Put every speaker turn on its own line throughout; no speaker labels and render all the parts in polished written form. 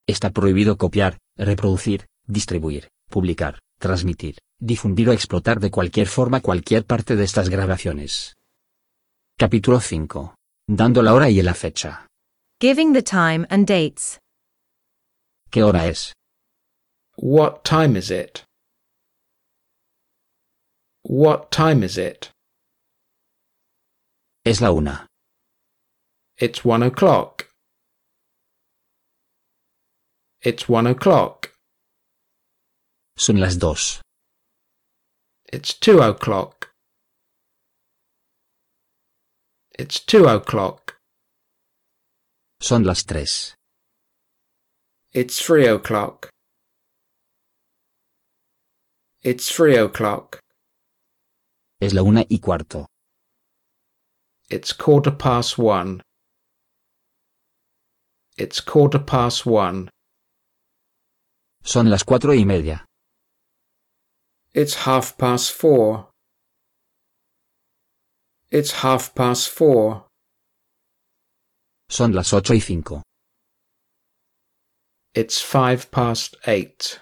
Está prohibido copiar, reproducir, distribuir, publicar, transmitir, difundir o explotar de cualquier forma cualquier parte de estas grabaciones. Capítulo 5. Dando la hora y la fecha.
Giving the time and dates.
¿Qué hora es?
What time is it? What time is it?
Es la 1.
It's 1 o'clock. It's 1 o'clock.
Son las 2.
It's 2 o'clock. It's 2 o'clock.
Son las 3.
It's 3 o'clock. It's 3 o'clock.
Es la 1:15.
It's 1:15. It's 1:15.
Son las 4:30.
It's 4:30. It's 4:30.
Son las 8:05.
It's 8:05.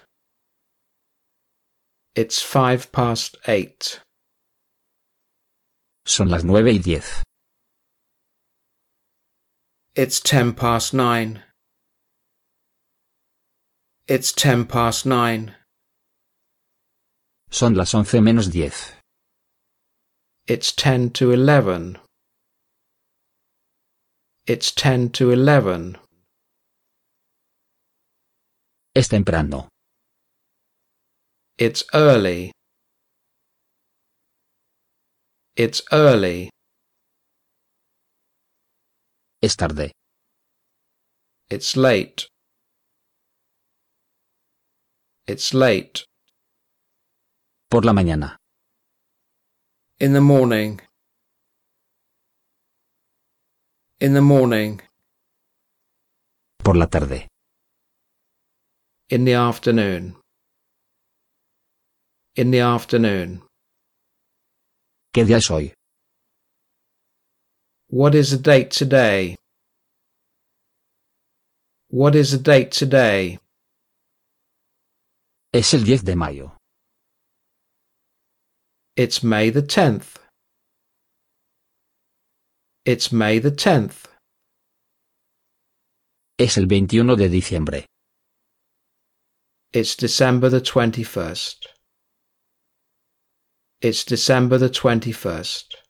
It's 8:05.
Son las 9:10.
It's 9:10. It's 9:10.
Son las 11:10.
It's 10:11. It's 10:11.
Es temprano.
It's early. It's early.
Es tarde.
It's late. It's late.
Por la mañana.
In the morning. In the morning.
Por la tarde.
In the afternoon. In the afternoon.
¿Qué día es hoy?
What is the date today? What is the date today?
Es el 10 de mayo.
It's May the 10th. It's May the 10th.
Es el 21 de diciembre.
It's December the 21st. It's December the 21st.